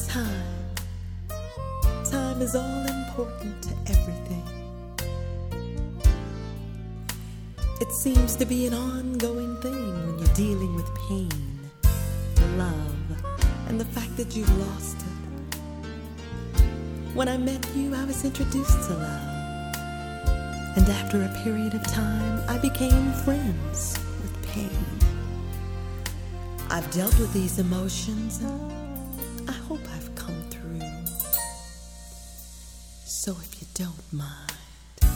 Time. Time is all important to everything. It seems to be an ongoing thing when you're dealing with pain, love, and the fact that you've lost it. When I met you, I was introduced to love. And after a period of time, I became friends with pain. I've dealt with these emotions, and I hope I've come through. So if you don't mind,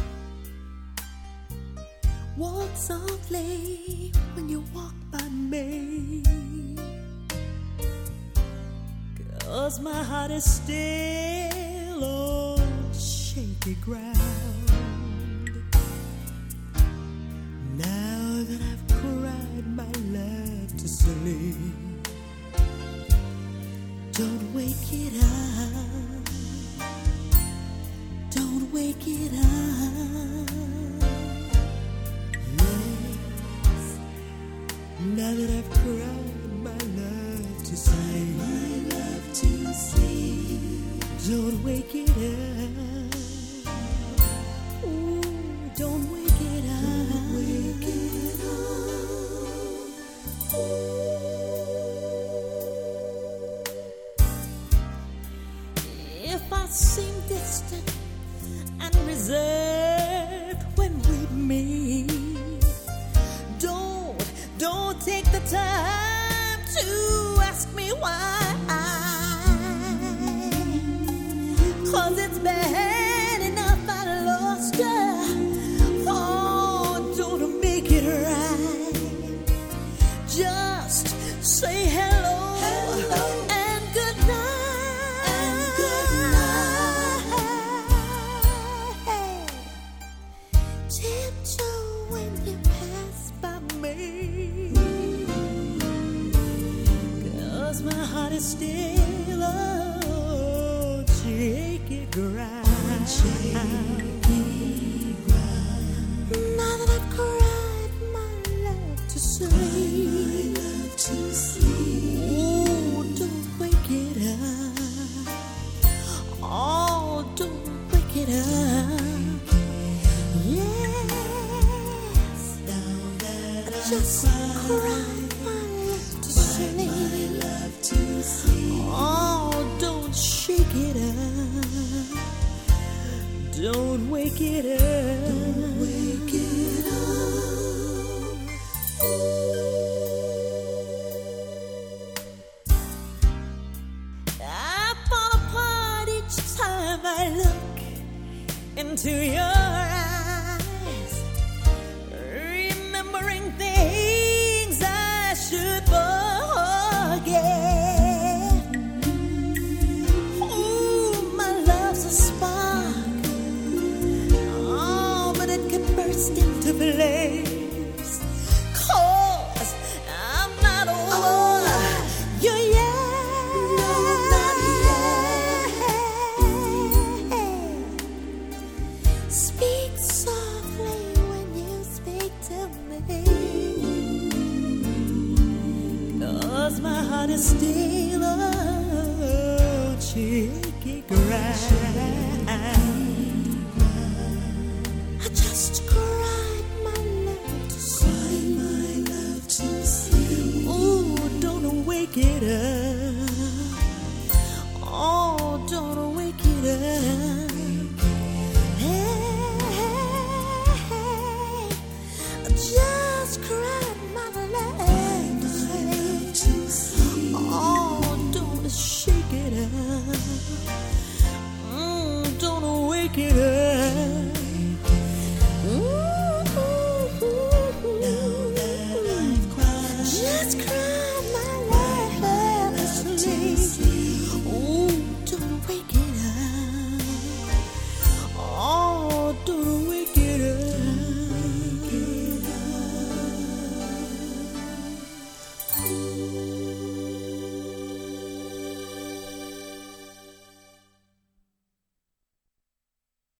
walk softly when you walk by me, 'cause my heart is still on shaky ground. Now that I've cried my love to sleep, don't wake it up, don't wake it up. Yes, now that I've cried my love to sleep, don't wake it up. Ooh, don't wake it up. Don't wake it up. If I seem distant and reserved when we meet, don't take the time to ask me why. 'Cause it's bad enough I lost her. Oh, don't make it right. Just say hello, and good night. Tiptoe when you pass by me, 'cause my heart is still on shaky ground. Now that I've cried my love to sleep, oh, don't wake it up. Oh, don't wake it up. Yes, I just cried my love to sleep. Oh, don't shake it up. Don't wake it up. Don't wake it up. I fall apart each time I look into your eyes, remembering things I should forget. Ooh, my love's a spark, oh, but it can burst into flames. 'Cause I'm not over you yet. No, not yet. Speak softly when you speak to me, 'cause my heart is still on shaky ground. I just cried my love to sleep. Ooh, don't wake it up. Oh, don't wake it up. Hey, I just cried my love to sleep. Oh, don't shake it up. Don't wake it up.